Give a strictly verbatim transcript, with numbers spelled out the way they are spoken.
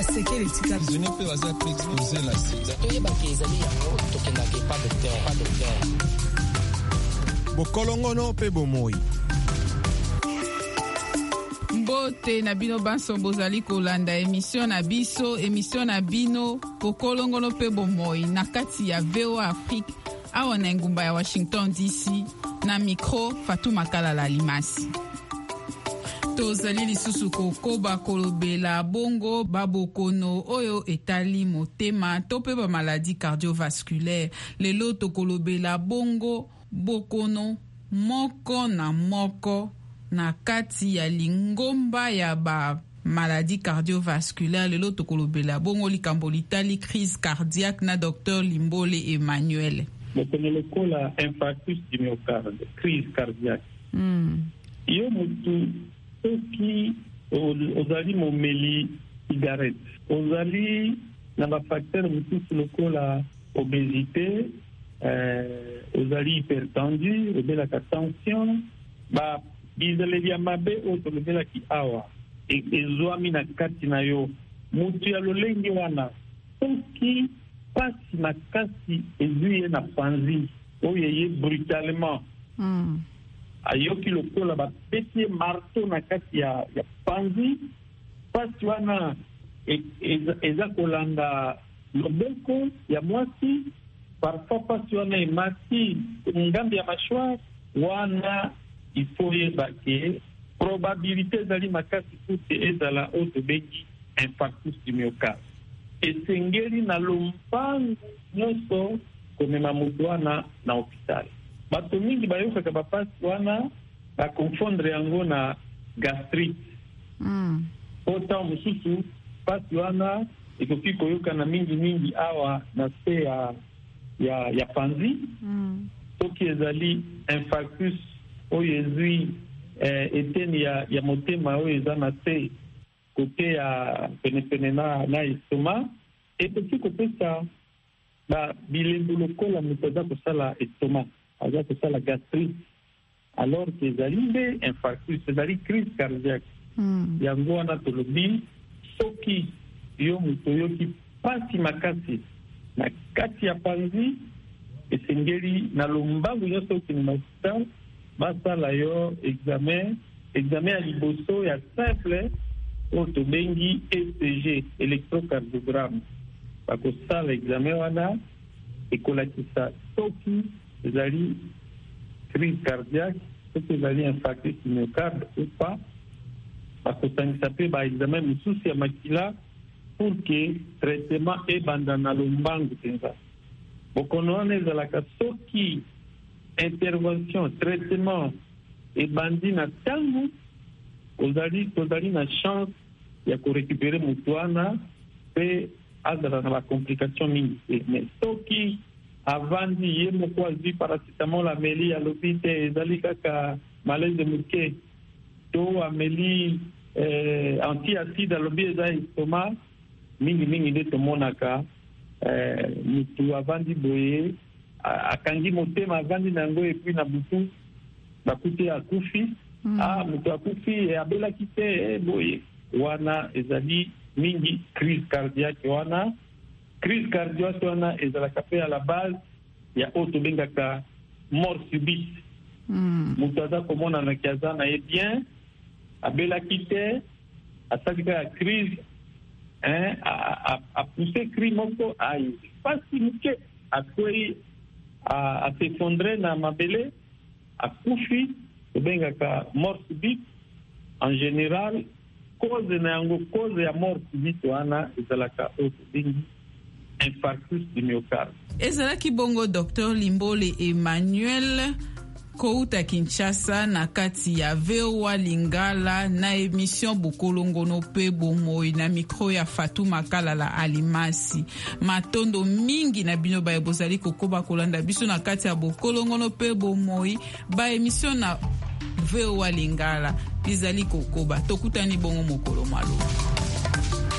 sekele tika zone pe baza pe exposer la sida toyeba ke ezali yango tokendaka epa docteur pas docteur bokolongono pe bomoi. Mbote na bino banso bozali kolanda emission na biso emission na bino bokolongono pe bomoi na kati ya V O A Afrique awa na ngumba ya Washington D C na micro Fatou Makala Limasi. Tozali lisusu kokoba kolobela bongo babokono oyo etali motema to pe ba maladie cardiovasculaire. Lelo to kolobela bongo bokono moko na moko na kati ya lingomba ya ba maladie cardiovasculaire. Lelo to kolobela bongo likambo litali crise cardiaque na docteur Limbole Emmanuel. Bokono lokola infarctus du myocarde, crise cardiaque. Mm. Yo mutu soki ozali momeli cigarette, ozali na ba facteur mutu lokola obésité, euh, ozali hypertendu, obelaka tension, ba bizaleli ya mabe oyo tolobelaki awa ezwami na kati na yo. Mutu ya lolenge wana soki pasi makasi ezwi ye na panzi oyo eye brutalement mm. ayoki lokola bapesi ye marteau na kati ya, ya panzi, pasi wana e, eza, eza kolanda loboko ya mwasi, parfois pasi wana emati ngambi ya mashwa wana ifo yeba ke probabilité ezali makasi kute ezala oyo tobengi infarctus du myocarde. Esengeli na lombangu nyonso komema moto wana na hôpital. Bato mingi bayokaka bapasi wana bakonfondre yango na gastrite. Mm. Ota mosusu pasi wana ekoki koyokana mingi mingi awa na se ya, ya, ya panzi. Mm. Soki ezali infarctus oyo ezwi eh, eteni ya, ya motema oyo eza na se kote ya penepene na, na estoma, ekoki kopesa ba bilembo lokola moto aza kosala estoma, aza kosala gastrite, alors que ezali nde infarctus, ezali crise cardiaque. Mm. Yango wana tolobi soki yo moto yoki pasi makasi na kati ya panzi, esengeli na lombangu nyonso okende na hospital basala yo examen, examen ya liboso ya simple oyo tobengi E C G, electrocardiogramme. Bakosala examen wana ekolakisa soki ezali crise cardiaque, soki ezali infarctus du myocarde ou pas. Bakosangisa mpe ba examen mosusu ya makila pour que traitement ebanda na lombangu mpenza. Bokono wana ezalaka soki intervention, traitement ebandi na ntango, ozali tozali na chance ya korekupere moto wana mpe azala na bacomplication mingi te. Mais soki avandi ye moko azwi paracetamol ameli alobi te ezali kaka malaise moke, to ameli eh, antiacide alobi eza estoma, mingi mingi nde tomonaka eh, mutu avandi boye akangi motema avandi na yango epui na butu bakuti akufi. Mm. Ah, mutu akufi abelaki te boye wana ezali mingi crise cardiaque wana. Crise cardiaque wana ezalaka pe à la base ya oyo tobengaka mort subite. Mm. Mutu aza komonanaki aza na ye bien, abelaki te, asali kaka crise, hein, apousse cri moko ai pasi moke akwei asefondre na mabele akufi, tobengaka mort subite. En général cause na yango, cause ya mort subite wana ezalaka oyo tobengi infarctus du myocarde. Ezalaki bongo docteur Limbole Emmanuel kouta Kinshasa na kati ya V O A Lingala na émission Bokolongono pe bomoi na micro ya Fatou Makala Alimasi. Matondo mingi na bino ba bozali kokoba kolanda biso na kati ya Bokolongono pe bomoi ba émission na V O A Lingala bizali kokoba tokutani bongo mokolo malo.